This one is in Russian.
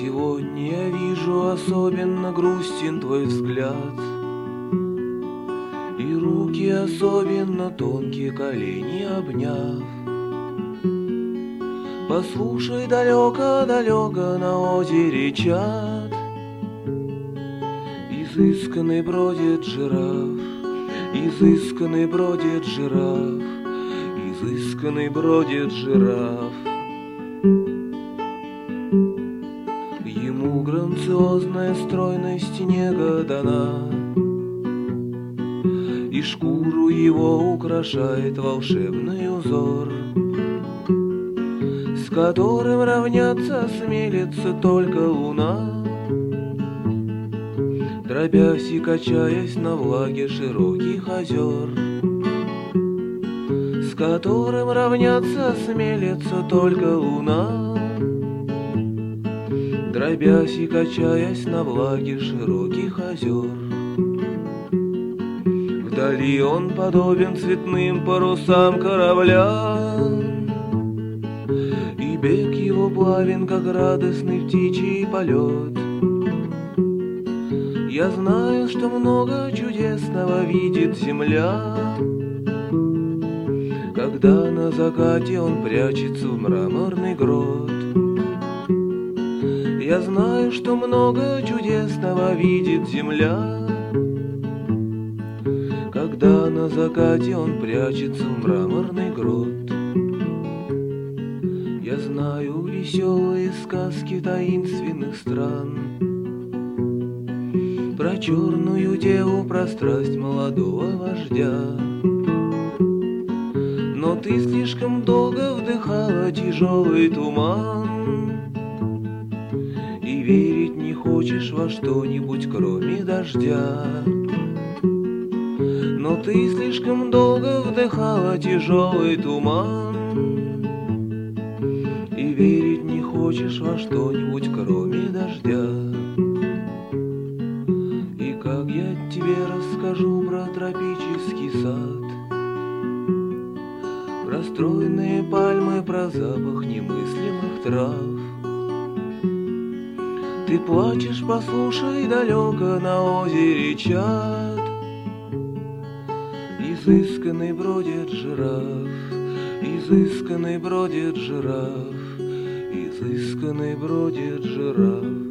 Сегодня я вижу, особенно грустен твой взгляд, и руки особенно тонкие, колени обняв. Послушай, далеко-далеко на озере чат изысканный бродит жираф, изысканный бродит жираф, изысканный бродит жираф. Ему грациозная стройность нега дана, и шкуру его украшает волшебный узор, с которым равняться смелится только луна, дробясь и качаясь на влаге широких озер, с которым равняться смелится только луна, дробясь и качаясь на влаге широких озер. Вдали он подобен цветным парусам корабля, и бег его плавен, как радостный птичий полет. Я знаю, что много чудесного видит земля, когда на закате он прячется в мраморный грот. Я знаю, что много чудесного видит земля, когда на закате он прячется в мраморный грот. Я знаю веселые сказки таинственных стран, про черную деву, про страсть молодого вождя. Но ты слишком долго вдыхала тяжелый туман, и верить не хочешь во что-нибудь, кроме дождя. Но ты слишком долго вдыхала тяжелый туман, и верить не хочешь во что-нибудь, кроме дождя. И как я тебе расскажу про тропический сад, про стройные пальмы, про запах немыслимых трав. Ты плачешь, послушай, далеко на озере чат изысканный бродит жираф, изысканный бродит жираф, изысканный бродит жираф.